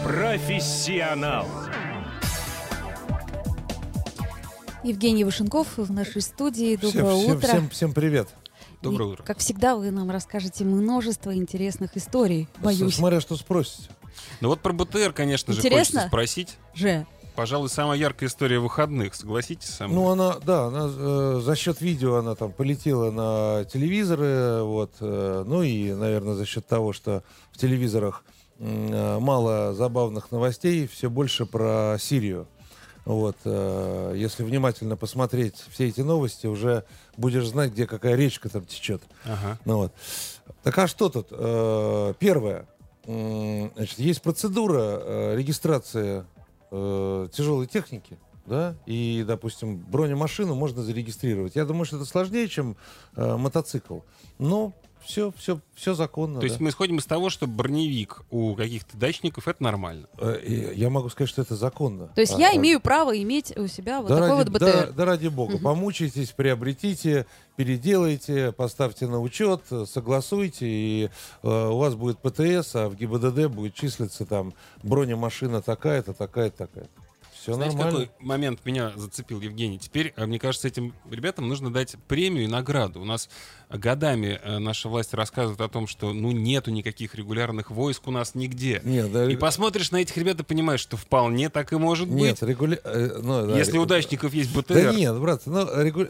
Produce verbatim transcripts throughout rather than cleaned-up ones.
Профессионал. Евгений Вышенков в нашей студии. Доброе всем, утро. Всем, всем привет. Доброе И, утро. как всегда, вы нам расскажете множество интересных историй. Боюсь. Смотря что спросите. Ну вот про БТР, конечно же, Интересно? хочется спросить. Же. Пожалуй, самая яркая история выходных. Согласитесь со мной? Ну, она, да, она, э, за счет видео она там полетела на телевизоры, вот, э, ну и, наверное, за счет того, что в телевизорах э, мало забавных новостей, все больше про Сирию. Вот, э, если внимательно посмотреть все эти новости, уже будешь знать, где какая речка там течет. Ага. Ну, вот. Так а что тут? Э, первое. М, Значит, есть процедура э, регистрации э, тяжелой техники, да, и, допустим, бронемашину можно зарегистрировать. Я думаю, что это сложнее, чем э, мотоцикл. Но все, все, все законно. То есть да. мы исходим из того, что броневик у каких-то дачников — это нормально. Э, и я могу сказать, что это законно. То есть А, я а, имею право иметь у себя вот да такой ради, вот да, БТР. да ради бога, Мгм. помучайтесь, приобретите, переделайте, поставьте на учет, согласуйте, и э, у вас будет ПТС, а в ГИБДД будет числиться там бронемашина такая-то, такая-то, такая-то. Все Знаете, нормально. какой момент меня зацепил, Евгений? Теперь, э, мне кажется, этим ребятам нужно дать премию и награду. У нас годами э, наша власть рассказывает о том, что ну нету никаких регулярных войск у нас нигде. Нет, да, И посмотришь на этих ребят и понимаешь, что вполне так и может нет, быть. регуля... э, ну, да, Если ре- у дачников есть БТР. Да нет, брат, ну, регу- э,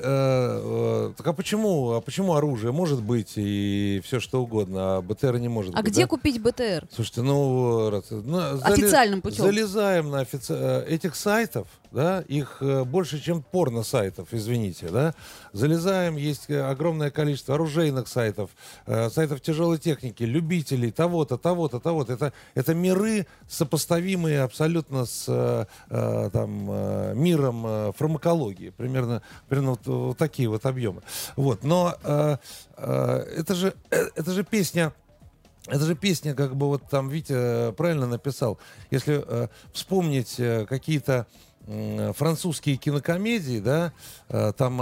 э, так а почему, а почему оружие может быть и все что угодно, а БТР не может А быть? где да? купить БТР? Слушайте, ну, брат, ну, зали- Официальным путем. залезаем на офици... э, этих сайтов, да, их э, больше, чем порно-сайтов, извините, да. Залезаем, есть э, огромное количество оружейных сайтов, э, сайтов тяжелой техники, любителей того-то, того-то, того-то. Это, это миры, сопоставимые абсолютно с э, э, там, э, миром э, фармакологии. Примерно, примерно вот, вот такие вот объемы. Вот. Но э, э, это же, э, это же песня... Это же песня, как бы вот там Витя правильно написал. Если э, вспомнить э, какие-то м, французские кинокомедии, да, э, там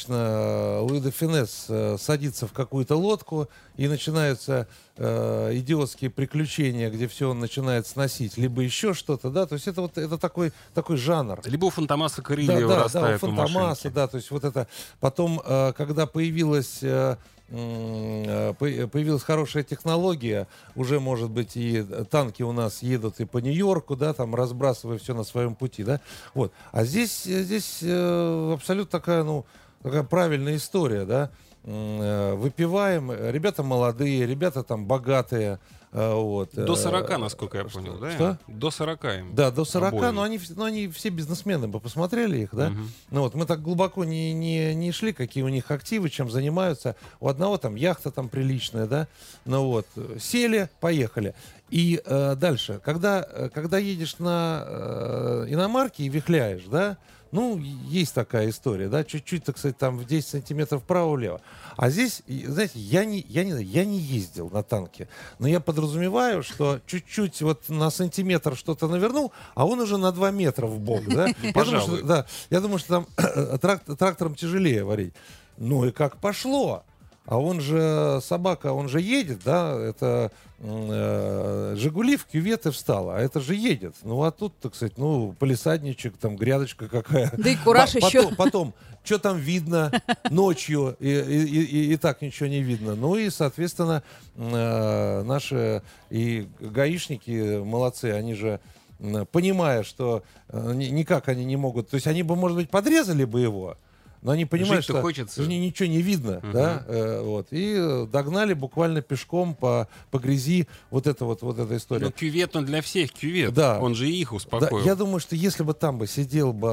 обычно Луи де Фюнес э, садится в какую-то лодку, и начинаются э, идиотские приключения, где все он начинает сносить, либо еще что-то, да, то есть это вот это такой, такой жанр. Либо у Фантомаса крылья Да, да, да, у вырастают у Фантомаса, машинки. да, то есть вот это. Потом, э, когда появилась, э, м, э, по- появилась хорошая технология, уже, может быть, и танки у нас едут и по Нью-Йорку, да, там разбрасывая все на своем пути, да, вот. А здесь, э, здесь э, абсолютно такая, ну, такая правильная история, да. М, э, Выпиваем, ребята молодые, ребята там богатые, э, вот. До э, сорока, насколько я что- понял, да? Что? До сорока им. Да, до сорока, обоим. но они, вс- но они все бизнесмены, вы посмотрели их, да? Мгм. Ну вот, мы так глубоко не, не, не шли, какие у них активы, чем занимаются. У одного там яхта там приличная, да? Ну вот, э, сели, поехали. И э, дальше, когда, э, когда едешь на э, иномарке и вихляешь, да, ну, есть такая история, да, чуть-чуть, так сказать, там в десять сантиметров вправо-влево. А здесь, и, знаете, я не, я, не, я не ездил на танке, но я подразумеваю, что чуть-чуть вот на сантиметр что-то навернул, а он уже на два метра в бок, да. Я думаю, Пожалуй. что, да, я думаю, что там трак- трактором тяжелее варить. Ну и как пошло. А он же, собака, он же едет, да, это э, Жигули в кюветы встала, а это же едет. Ну, а тут, так сказать, ну, полисадничек, там, грядочка какая. Да и кураж По- еще. Потом, потом что там видно ночью, и, и- и- и так ничего не видно. Ну, и, соответственно, э, наши и гаишники молодцы, они же, м, понимая, что э, ни- никак они не могут, то есть они бы, может быть, подрезали бы его, но они понимают, Жить-то что хочется. ни- ничего не видно, Мгм. да, э, вот, и э, догнали буквально пешком по, по грязи вот это вот, вот эта история. Ну, кювет, он для всех кювет. Да. Он же и их Да, успокоил. я думаю, что если бы там бы сидел бы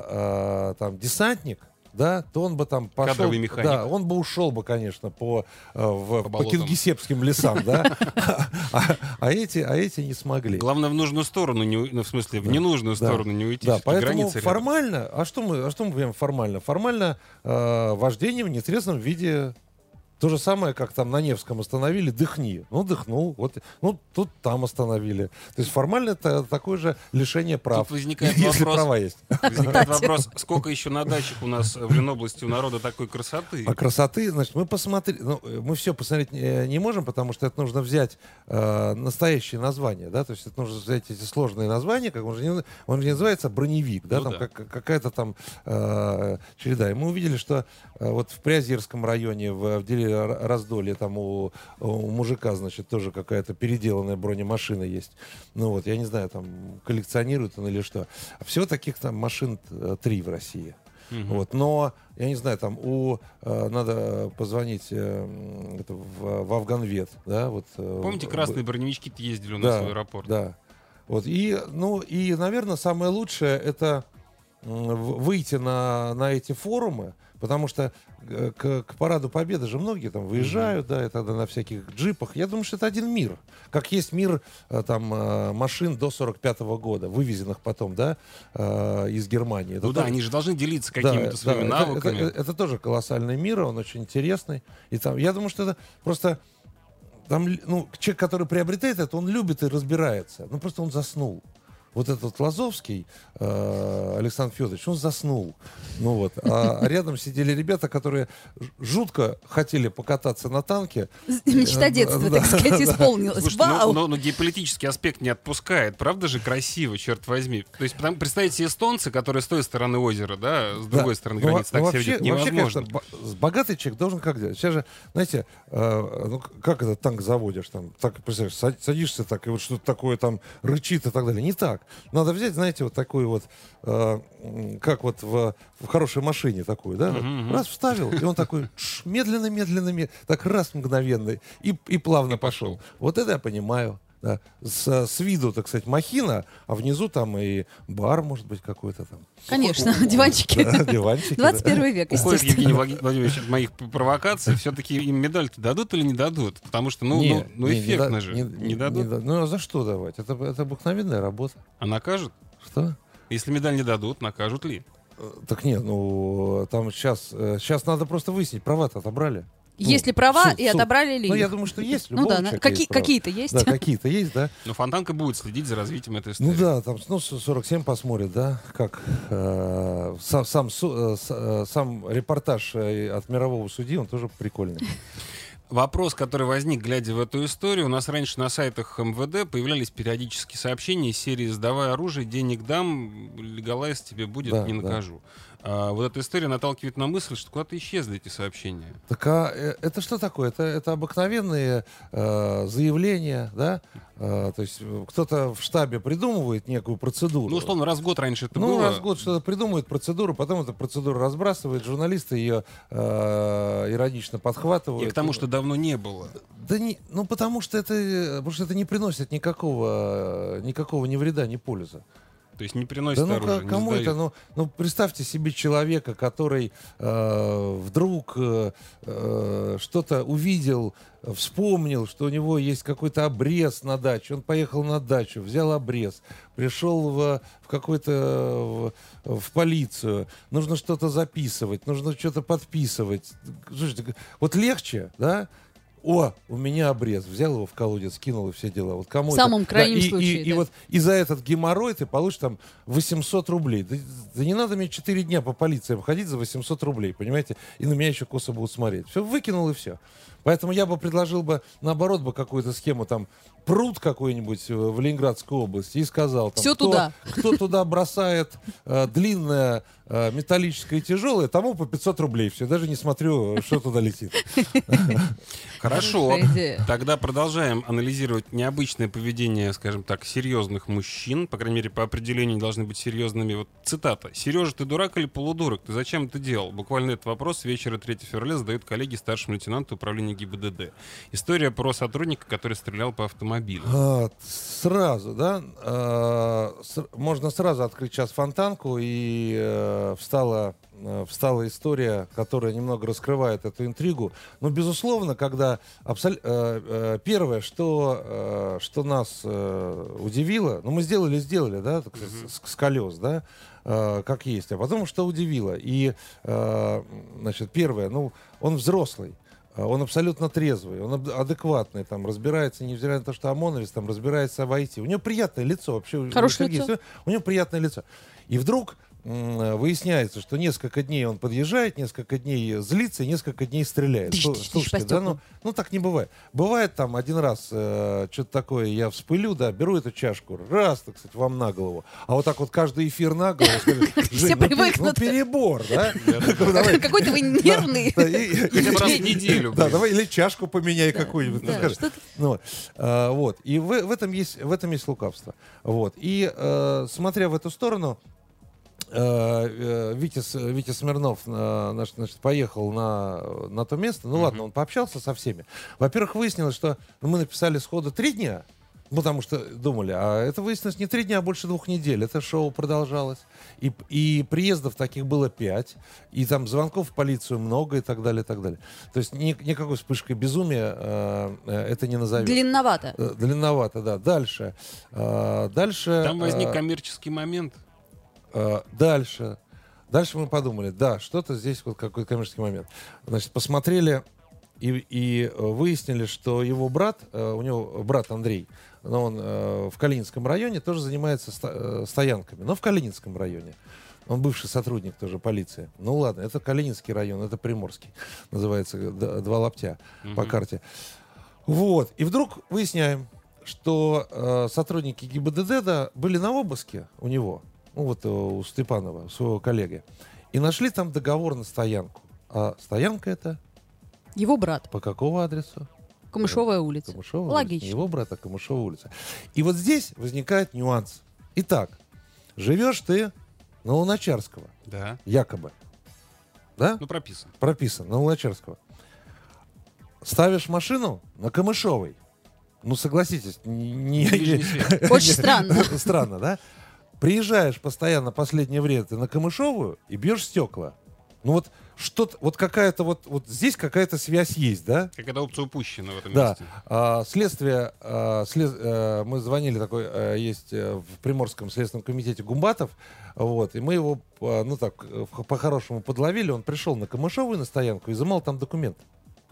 э, там десантник, да, то он бы там пошел, Кадровый механик. да, он бы ушел бы, конечно, по, э, в- По по, болотам. кингисеппским лесам, да, а, а эти, а эти не смогли. Главное, в нужную сторону, не, у- ну, в смысле, в ненужную Да. сторону не уйти. Да, всё-таки поэтому границы рядом. формально, а что мы, а что мы понимаем формально? Формально э, вождение в нетрезвом виде То же самое, как там на Невском остановили, дыхни. Ну, дыхнул. Вот, ну, тут там остановили. То есть формально это такое же лишение прав. Тут возникает если вопрос, права есть. возникает вопрос, сколько еще на дачах у нас в Ленобласти у народа такой красоты? А красоты, значит, мы посмотрели, ну, мы все посмотреть не, не можем, потому что это нужно взять э, настоящие названия, да, то есть это нужно взять эти сложные названия, как он же не, он же не называется броневик, да, Ну там да. как- какая-то там э, череда. И мы увидели, что э, вот в Приозерском районе, в, в деле Р- Раздолье, там у, у мужика, значит, тоже какая-то переделанная бронемашина есть. Ну вот, я не знаю, там коллекционирует он или что. Всего таких там машин э, три в России. Мгм. Вот, но, я не знаю, там у, э, надо позвонить э, м, это, в, в Афганвет, да, вот. э, Помните, в- красные броневички-то ездили у нас да, в аэропорт? Да. Вот, и, ну, и, наверное, самое лучшее — это м, в- выйти на, на эти форумы, потому что э, к, к Параду Победы же многие там выезжают, да, и тогда на всяких джипах. Я думаю, что это один мир. Как есть мир э, там э, машин до сорок пятого года, вывезенных потом, да, э, из Германии. Это Ну да, тоже- они же должны делиться да, какими-то да, своими это- навыками. Это, это- это тоже колоссальный мир, он очень интересный. И там, я думаю, что это просто там, л- ну, человек, который приобретает это, он любит и разбирается. Ну, просто он заснул. Вот этот Лазовский, э, Александр Федорович, он заснул. Ну вот. А рядом сидели ребята, которые ж- жутко хотели покататься на танке. Мечта Э, детства, да, так сказать, исполнилась. Слушайте, ну, Вау! но, но геополитический аспект не отпускает. Правда же красиво, черт возьми. То есть потому- представить себе эстонцы, которые с той стороны озера, да, с другой Да. стороны Ну, во- границы, так ну, себя вообще, ведет, вообще, невозможно. конечно, бо- с- богатый человек должен как делать? Сейчас же, знаете, э, ну, к- как этот танк заводишь? Там, так, представляешь, са- садишься так, и вот что-то такое там рычит и так далее. Не так. Надо взять, знаете, вот такой вот, э, м, как вот в, в хорошей машине такую, да? вот. Мгм, мгм. Раз вставил, и он такой тш, медленно, медленно, мед- так раз мгновенный, и, и плавно И пошел. пошел. Вот это я понимаю. Да. С, с виду, так сказать, махина, а внизу там и бар, может быть, какой-то там. Конечно, диванчики. Да, диванчики. да. двадцать первый век, Уходит естественно. Евгений Влад- Владимирович от моих п- провокаций. Все-таки им медаль-то дадут или не дадут? Потому что, ну, Не, ну, ну, не, не эффектно да- же. не- Не, не дадут? да- Ну, а за что давать? Это, это обыкновенная работа. А накажут? Что? Если медаль не дадут, накажут ли? Э, Так нет, ну, там сейчас, сейчас надо просто выяснить, права-то отобрали. Ну, Есть ли права суд- и суд. отобрали ли Ну, я их? думаю, что есть. у Ну любого да, на- человека какие- есть права. какие-то есть. Да, какие-то есть, да. Но Фонтанка будет следить за развитием этой истории. Ну да, там, ну, сорок семь посмотрит, да, как э, сам, сам, су- э, с- э, сам репортаж э, от мирового судьи, он тоже прикольный. Вопрос, который возник, глядя в эту историю, у нас раньше на сайтах эм вэ дэ появлялись периодически сообщения из серии «Сдавай оружие, денег дам, легалайз тебе будет, Да, не да. накажу». А вот эта история наталкивает на мысль, что куда-то исчезли эти сообщения. Так а э, это что такое? Это, это обыкновенные э, заявления, да? Э, то есть э, кто-то в штабе придумывает некую процедуру. Ну, условно, раз в год раньше это Ну, было. раз в год что-то придумывает процедуру, потом эту процедуру разбрасывает, журналисты ее э, иронично подхватывают. И к тому, что давно не было. Да не, ну потому что это, э, потому что это не приносит никакого, э, никакого ни вреда, ни пользы. То есть не приносит Да ну оружие, к- не кому сдают. это? Ну, ну представьте себе человека, который э, вдруг э, э, что-то увидел, э, вспомнил, что у него есть какой-то обрез на даче. Он поехал на дачу, взял обрез, пришел в, в какой-то в, в полицию. Нужно что-то записывать, нужно что-то подписывать. Слушайте, вот легче, да? О, у меня обрез. Взял его в колодец, кинул и все дела. Вот кому В это- самом крайнем и, и- случае, И, да. вот и за этот геморрой ты получишь там восемьсот рублей. Да, да не надо мне четыре дня по полиции ходить за восемьсот рублей, понимаете? И на меня еще косо будут смотреть. Все, выкинул и все. Поэтому я бы предложил бы, наоборот, бы какую-то схему, там, пруд какой-нибудь в в Ленинградской области и сказал, там, Всё кто, туда. кто туда бросает э, длинное, э, металлическое и тяжелое, тому по пятьсот рублей. Все, даже не смотрю, что туда летит. Хорошо. Хорошая идея. Тогда продолжаем анализировать необычное поведение, скажем так, серьезных мужчин. По крайней мере, по определению они должны быть серьезными. Вот цитата. «Сережа, ты дурак или полудурок? Ты зачем это делал?» Буквально этот вопрос с вечера третьего февраля задают коллеги старшему лейтенанту управления ГИБДД. История про сотрудника, который стрелял по автомобилю. А, сразу, да, а, с- можно сразу открыть сейчас фонтанку, и э, встала, э, встала история, которая немного раскрывает эту интригу. Но, безусловно, когда абсол- э, э, первое, что, э, что нас э, удивило, ну, мы сделали, сделали, да, так сказать, с, с колес, да, э, как есть, а потом что удивило. И, э, значит, первое, ну, он взрослый. А, Он абсолютно трезвый, он аб- адекватный, там, разбирается, невзирая на то, что ОМОНовец, там, разбирается в ай ти. У него приятное лицо вообще. у- у Хорошее Сергея лицо. Семенова- У него приятное лицо. И вдруг м, выясняется, что несколько дней он подъезжает, несколько дней злится и несколько дней стреляет. Тыщ, Слу- тыщ, тыщ Слушайте, по да, стеклам. ну, ну так не бывает. Бывает там один раз э, что-то такое, я вспылю, да, беру эту чашку, раз, так сказать, вам на голову. А вот так вот каждый эфир на голову. скажу, Все «Жень, ну, пе- привыкнут. Ну перебор, да? Ну, давай. Какой-то вы нервный. Да, и- Хотя бы раз в неделю. Да, блин. давай или чашку поменяй какую-нибудь. ну, Да, скажи. что-то- Ну, вот. А, вот. И в, в этом есть, в этом есть лукавство. Вот. И э, смотря в эту сторону, э, э, Витя, С- Витя Смирнов э, наш, значит, поехал на, на то место. Ну ладно, он пообщался со всеми. Во-первых, выяснилось, что ну, мы написали сходу три дня. Потому что думали, а это выяснилось не три дня, а больше двух недель. Это шоу продолжалось. И, и приездов таких было пять. И там звонков в полицию много и так далее, и так далее. То есть ни- никакой вспышкой безумия э, э, это не назовешь. Длинновато. Э, Длинновато, да. Дальше. Э, дальше. Там возник э, коммерческий момент. э, дальше. Дальше мы подумали, да, что-то здесь вот какой-то коммерческий момент. Значит, посмотрели и, и э, выяснили, что его брат, э, у него брат Андрей, но он э, в Калининском районе тоже занимается ста- э, стоянками, но в Калининском районе. Он бывший сотрудник тоже полиции. Ну ладно, это Калининский район, это Приморский. Называется д- два лаптя по Мгм. карте. Вот. И вдруг выясняем, что э, сотрудники ГИБДД да, были на обыске у него, ну вот э, у Степанова, у своего коллеги, и нашли там договор на стоянку. А стоянка это Его брат. по какому адресу? Камышовая улица. Камышова улица. Логично. Не его брата, а Камышова улица. И вот здесь возникает нюанс. Итак, живешь ты на Луначарского, Да. якобы. Да? Ну, прописан. Прописан, на Луначарского. Ставишь машину на Камышовой. Ну, согласитесь, не... не- Ближний свет. Очень странно. Странно, да? Приезжаешь постоянно последнее время ты на Камышовую и бьешь стекла. Ну вот что-то, вот какая-то вот, вот здесь какая-то связь есть, да? Какая-то опция упущена в этом Да. месте. А, следствие, а, след- э, мы звонили, такой э, есть э, в Приморском следственном комитете Гумбатов, вот, и мы его, а, ну так, э, по-хорошему подловили, он пришел на Камышовую на стоянку и изымал там документы.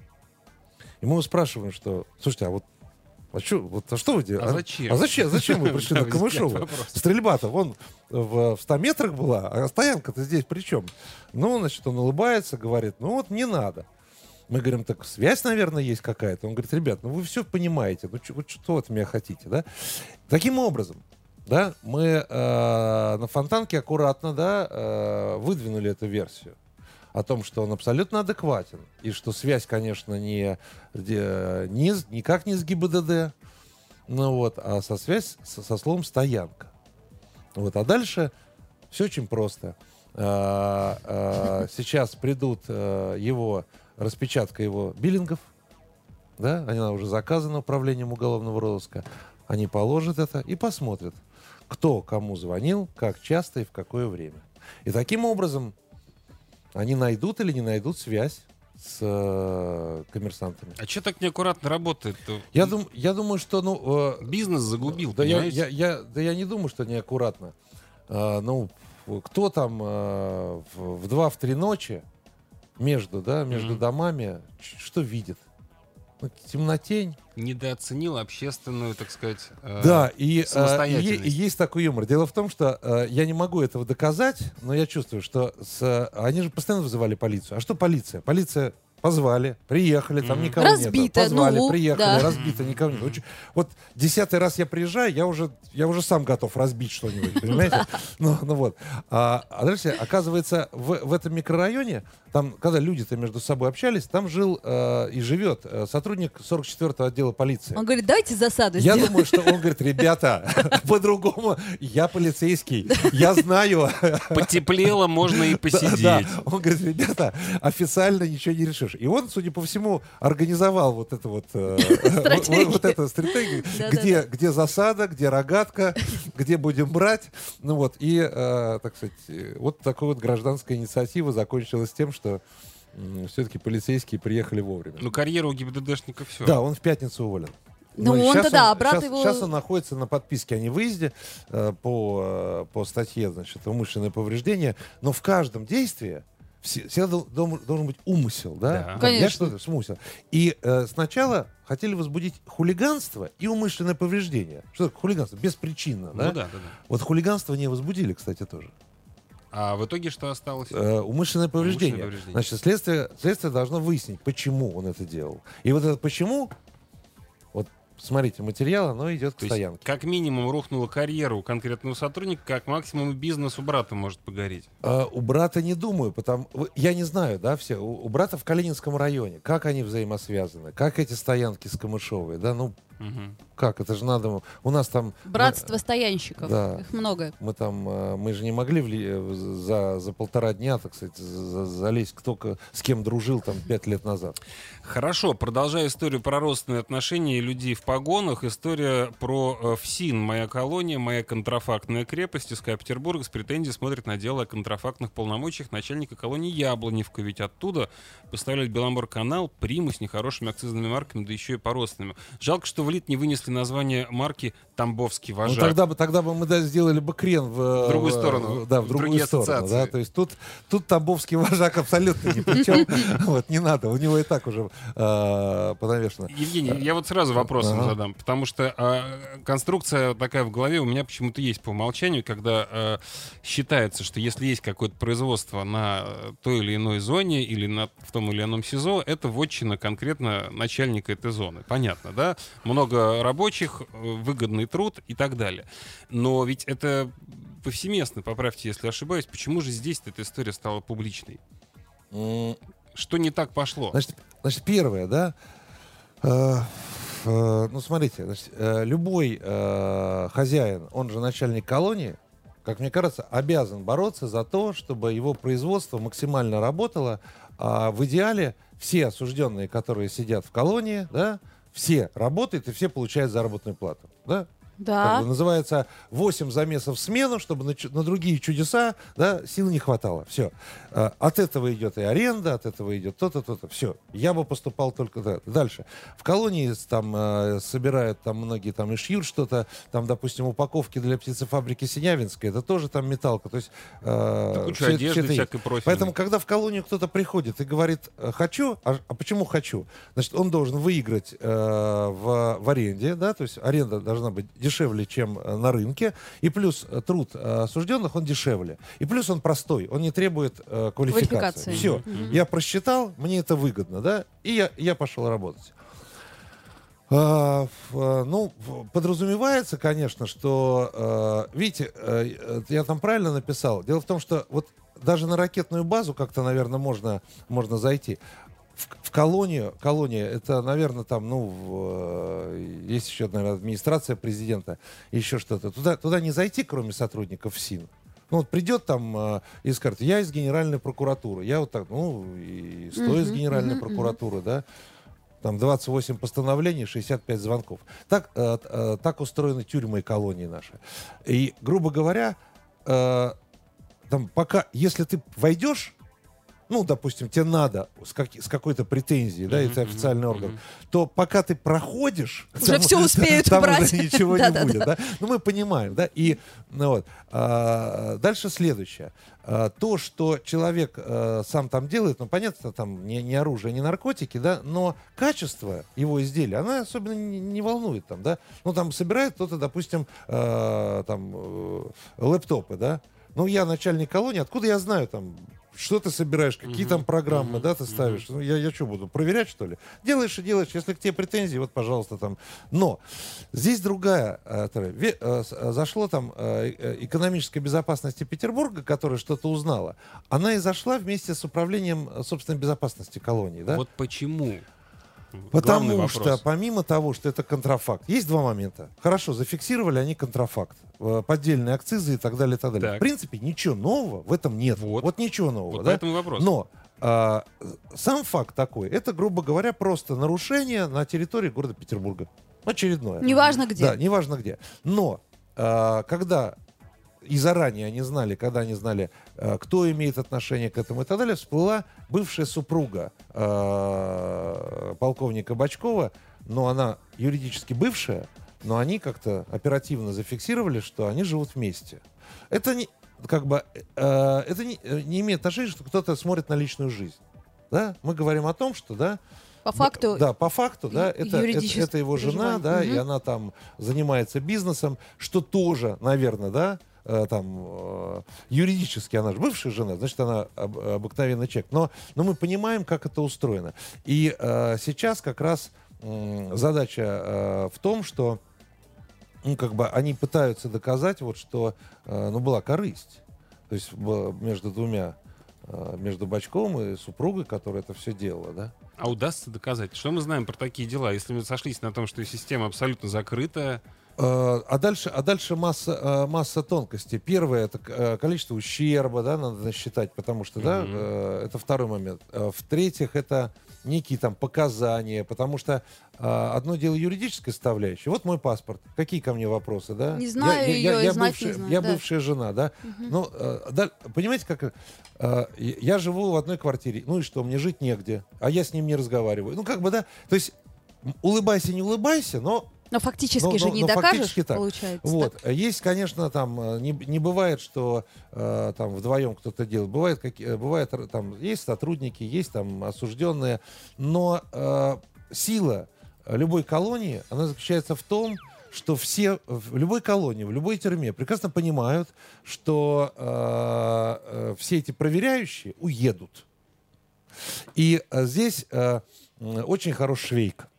И мы его спрашиваем, что, слушайте, а вот а, чё, вот, а что вы делаете? А зачем? А зачем, зачем вы пришли Да, на возникает Камышовую? вопрос. Стрельба-то вон в, в ста метрах была, а стоянка-то здесь при чем? Ну, значит, он улыбается, говорит, ну вот не надо. Мы говорим, так связь, наверное, есть какая-то. Он говорит, ребят, ну вы все понимаете, ну чё- вот что вы от меня хотите, да? Таким образом, да, мы э, на Фонтанке аккуратно, да, э, выдвинули эту версию о том, что он абсолютно адекватен, и что связь, конечно, не, де- не с- никак не с ГИБДД, ну вот, а со связь со, со словом «стоянка». Вот, а дальше все очень просто. А, а, Сейчас придут а, его, распечатка его биллингов, да, она уже заказана управлением уголовного розыска, они положат это и посмотрят, кто кому звонил, как часто и в какое время. И таким образом они найдут или не найдут связь с э, коммерсантами. А что так неаккуратно работает? Я, дум, я думаю, что, ну... э, Бизнес загубил, да, я, понимаете? я, я, да я не думаю, что неаккуратно. А, ну, кто там а, в, в два-три ночи между, да, между Мгм. домами, ч- что видит? Ну, темнотень. Недооценил общественную, так сказать, э, Да, и, а, и, самостоятельность. и есть такой юмор. Дело в том, что а, я не могу этого доказать, но я чувствую, что с, они же постоянно вызывали полицию. А что полиция? Полиция позвали, приехали, там Мгм. никого Разбито, нет. Позвали, ну, приехали, да. разбито, никого нет. Вот, вот десятый раз я приезжаю, я уже, я уже сам готов разбить что-нибудь, понимаете? Ну, ну вот. А, а дальше, оказывается, в, в этом микрорайоне, там, когда люди-то между собой общались, там жил э, и живет э, сотрудник сорок четвёртого отдела полиции. Он говорит, давайте засаду Я сделаем. думаю, что он говорит, ребята, по-другому, я полицейский, я знаю. Потеплело, можно и Да, посидеть. да. Он говорит, ребята, официально ничего не решишь. И он, судя по всему, организовал вот это вот, э, Стратегию. вот, вот эту стратегию, Да, где, да, где засада, где рогатка, где будем брать. Ну вот, и, э, так сказать, э, вот такая вот гражданская инициатива закончилась тем, что все-таки полицейские приехали вовремя. Ну, карьера у ГИБДДшника все. Да, он в пятницу уволен. Ну, Но он-то щас да, а брат щас- его- щас он находится на подписке о невыезде э, по, э, по статье, значит, умышленное повреждение. Но в каждом действии все- всегда дол- дол- должен быть умысел, да? Да. Конечно. Я что-то смысл. И э, сначала хотели возбудить хулиганство и умышленное повреждение. Что такое хулиганство? Беспричинно, Ну да? да, да, да. Вот хулиганство не возбудили, кстати, тоже. А в итоге что осталось? Э, умышленное повреждение. Умышленное повреждение. Значит, следствие, следствие должно выяснить, почему он это делал. И вот это почему, вот смотрите, материал, оно идет к То есть, стоянке. как минимум рухнула карьера у конкретного сотрудника, как максимум бизнес у брата может погореть. А, у брата не думаю, потому вы- я не знаю, да, все. У, у брата в Калининском районе. Как они взаимосвязаны? Как эти стоянки с Камышовой? Да, ну Мгм. как? Это же надо. У нас там. Братство стоянщиков. Да. Их много. Мы там, э, мы же не могли вли- э, за, за полтора дня, так сказать, за- залезть, кто ко- с кем дружил там пять лет назад. Хорошо, продолжая историю про родственные отношения и людей в погонах, история про э, ФСИН, моя колония, моя контрафактная крепость из Петербурга с претензией смотрит на дело о контрафактных полномочиях начальника колонии Яблоневка, ведь оттуда поставляют Беломор-канал, приму с нехорошими акцизными марками, да еще и по родственным. Жалко, что в ЛИД не вынесли название марки «Тамбовский Ну, вожак». тогда бы, тогда бы мы да, сделали бы крен в, В другую в- сторону, в- да, в в другую другие сторону. ассоциации. Да, то есть тут, тут Тамбовский вожак абсолютно ни при чем. Вот, не надо, у него и так уже э, понавешено. Евгений, я вот сразу вопросом Ага. задам, потому что а, конструкция такая в голове у меня почему-то есть по умолчанию, когда а, считается, что если есть какое-то производство на э, той или иной зоне или на, в том или ином СИЗО, это вотчина конкретно начальника этой зоны. Понятно, да? Много рабочих, э, выгодный труд и так далее. Но ведь это повсеместно, поправьте, если ошибаюсь. Почему же здесь эта история стала публичной? М, Что не так пошло? Значит, значит первое, да, э, э, ну, смотрите, значит, э, любой э, хозяин, он же начальник колонии, как мне кажется, обязан бороться за то, чтобы его производство максимально работало. А в идеале все осужденные, которые сидят в колонии, да, все работают и все получают заработную плату, да? Как Да. бы называется восемь замесов в смену, чтобы на, чу- на другие чудеса, да, сил не хватало. Все. От этого идет и аренда, от этого идет то-то, то-то. Все. Я бы поступал только так. Дальше. В колонии с- там э, собирают там многие там и шьют что-то, там, допустим, упаковки для птицефабрики Синявинской, это тоже там металлка. То есть, э, Да куча всё- одежды всё это есть. всякой профильной. Поэтому, когда в колонию кто-то приходит и говорит э, «хочу», а, а почему «хочу»? Значит, он должен выиграть э, в, в аренде, да, то есть аренда должна быть дешевле, чем э, на рынке, и плюс э, труд э, осужденных, он дешевле. И плюс он простой, он не требует э, квалификации. Квалификации. Все, Мгм. я просчитал, мне это выгодно, да, и я, я пошел работать. А, ф- а, ну, в- подразумевается, конечно, что, э, видите, э, э, я там правильно написал. Дело в том, что вот даже на ракетную базу как-то, наверное, можно, можно зайти. В, в колонию, колония, это, наверное, там, ну, в, э, есть еще, наверное, администрация президента, еще что-то. Туда, туда не зайти, кроме сотрудников ФСИН. Ну, вот придет там э, и скажет, я из Генеральной прокуратуры. Я вот так, ну, и сто из Мгм, Генеральной мгм, мгм. прокуратуры, да. Там двадцать восемь постановлений, шестьдесят пять звонков. Так, э, э, так устроены тюрьмы и колонии наши. И, грубо говоря, э, там пока, если ты войдешь, ну, допустим, тебе надо с, как- с какой-то претензией, да, Мгм, это мгм, официальный орган, мгм. то пока ты проходишь... Уже там- всё успеют там убрать. уже ничего не Да-да-да. будет, да. Ну, мы понимаем, да, и, ну, вот. А, дальше следующее. А, то, что человек а, сам там делает, ну, понятно, там не, не оружие, не наркотики, да, но качество его изделия, она особенно не, не волнует там, да. Ну, там собирает кто-то, допустим, а, там, э, лэптопы, да. Ну, я начальник колонии, откуда я знаю там, что ты собираешь, какие Мгм, там программы, мгм, да, ты мгм. ставишь. Ну, я, я что буду, проверять, что ли? Делаешь и делаешь, если к тебе претензии, вот, пожалуйста, там. Но здесь другая, э, та- ве- э, с- э, зашло там э, э, экономической безопасности Петербурга, которая что-то узнала, она и зашла вместе с управлением э, собственной безопасности колонии, да? Вот почему? Главный Потому вопрос. что, помимо того, что это контрафакт, есть два момента. Хорошо, зафиксировали они контрафакт, э, поддельные акцизы и так далее, и так далее. Так. В принципе, ничего нового в этом нет. Вот. Вот, ничего нового. Вот да? поэтому вопрос. Но а, сам факт такой, это, грубо говоря, просто нарушение на территории города Петербурга. Очередное. Неважно где. Да, неважно где. Но а, когда и заранее они знали, когда они знали, э, кто имеет отношение к этому и так далее, всплыла бывшая супруга э, полковника Бочкова, но она юридически бывшая, но они как-то оперативно зафиксировали, что они живут вместе. Это не, как бы э, это не, не имеет отношения, что кто-то смотрит на личную жизнь. Да? Мы говорим о том, что, да, По факту, да, по факту, да, это, это, это его жена, да, угу. и она там занимается бизнесом, что тоже, наверное, да, э, там э, юридически она же бывшая жена, значит, она об, обыкновенный человек. Но, но мы понимаем, как это устроено. И э, сейчас как раз э, задача э, в том, что ну, как бы они пытаются доказать, вот, что э, ну, была корысть. То есть между двумя, э, между Бочковым и супругой, которая это все делала, да. А удастся доказать? Что мы знаем про такие дела? Если мы сошлись на том, что система абсолютно закрытая. А дальше, а дальше масса, масса тонкостей. Первое — это количество ущерба, да, надо считать, потому что, да, mm-hmm. это второй момент. В-третьих, это некие там показания, потому что одно дело юридическая составляющая. Вот мой паспорт. Какие ко мне вопросы, да? Не знаю я, ее, я, я, и знать бывшая, не знаю. Я да. бывшая жена, да? Mm-hmm. Ну, да, понимаете, как... Я живу в одной квартире. Ну и что, мне жить негде. А я с ним не разговариваю. Ну, как бы, да. То есть, улыбайся, не улыбайся, но... Но фактически но, же но, не но докажешь, так. получается. Вот. Так? Есть, конечно, там не, не бывает, что э, там вдвоем кто-то делает. Бывает, как, бывает, там есть сотрудники, есть там осужденные, но э, сила любой колонии, она заключается в том, что все в любой колонии, в любой тюрьме прекрасно понимают, что э, э, все эти проверяющие уедут. И э, здесь э, очень хороший Швейк.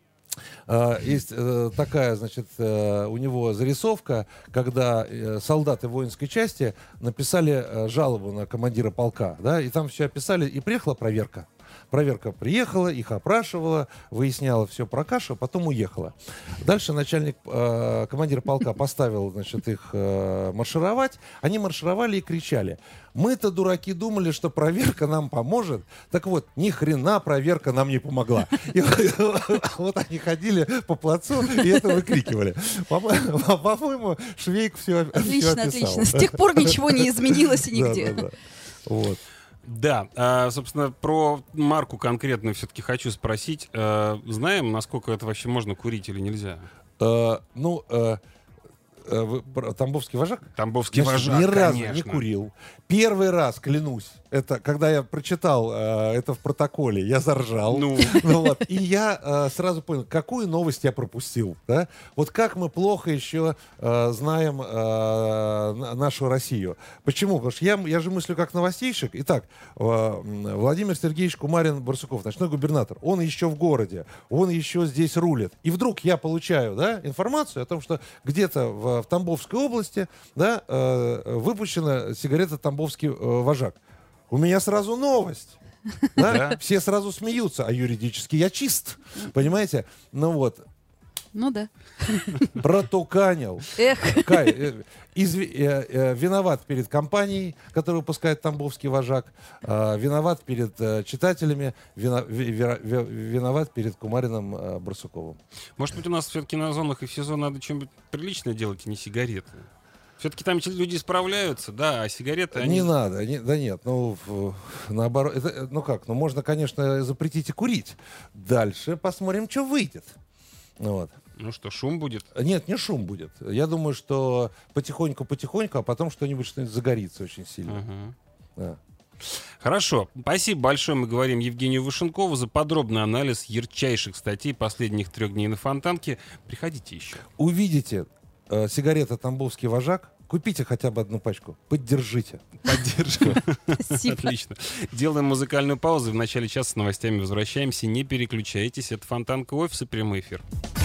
Uh, есть uh, такая, значит, uh, у него зарисовка, когда uh, солдаты воинской части написали uh, жалобу на командира полка, да, и там все описали, и приехала проверка. Проверка приехала, их опрашивала, выясняла все про кашу, потом уехала. Дальше начальник, э, командир полка поставил, значит, их э, маршировать. Они маршировали и кричали: мы-то, дураки, думали, что проверка нам поможет. Так вот, ни хрена проверка нам не помогла. И вот они ходили по плацу и это выкрикивали. По-моему, Швейк все описал. Отлично, отлично. С тех пор ничего не изменилось нигде. Вот. Да, а, собственно, про марку конкретно все-таки хочу спросить. А, знаем, насколько это вообще можно курить или нельзя? А, ну, а, а, Тамбовский вожак? Тамбовский Значит, вожак, ни разу конечно. не курил. Первый раз, клянусь, это когда я прочитал э, это в протоколе, я заржал. Ну. Ну, вот, и я э, сразу понял, какую новость я пропустил. Да? Вот как мы плохо еще э, знаем э, нашу Россию. Почему? Потому что я, я же мыслю как новостейщик. Итак, э, Владимир Сергеевич Кумарин-Барсуков, ночной губернатор, он еще в городе, он еще здесь рулит. И вдруг я получаю, да, информацию о том, что где-то в, в Тамбовской области, да, э, выпущена сигарета «Тамбовский э, вожак». У меня сразу новость. Да? Да. Все сразу смеются, а юридически я чист. Понимаете? Ну вот. Ну да. Протуканил. Эх. Кай, э, изв... э, э, виноват перед компанией, которая выпускает «Тамбовский вожак. Э, виноват перед э, читателями. Вино... ви... ви... Виноват перед Кумариным э, Барсуковым. Может быть, у нас все-таки на зонах и в СИЗО надо что-нибудь приличное делать, а не сигареты? Все-таки там люди справляются, да, а сигареты... Они... Не надо, не, да нет, ну, в, наоборот, это, ну как, ну можно, конечно, запретить и курить. Дальше посмотрим, что выйдет. Вот. Ну что, шум будет? Нет, не шум будет. Я думаю, что потихоньку-потихоньку, а потом что-нибудь, что-нибудь загорится очень сильно. Uh-huh. Да. Хорошо. Спасибо большое, мы говорим Евгению Вышенкову за подробный анализ ярчайших статей последних трех дней на Фонтанке. Приходите еще. Увидите э, сигарета «Тамбовский вожак», купите хотя бы одну пачку. Поддержите. Поддержку. Спасибо. Отлично. Делаем музыкальную паузу. В начале часа с новостями возвращаемся. Не переключайтесь. Это Фонтанка Офис и прямой эфир.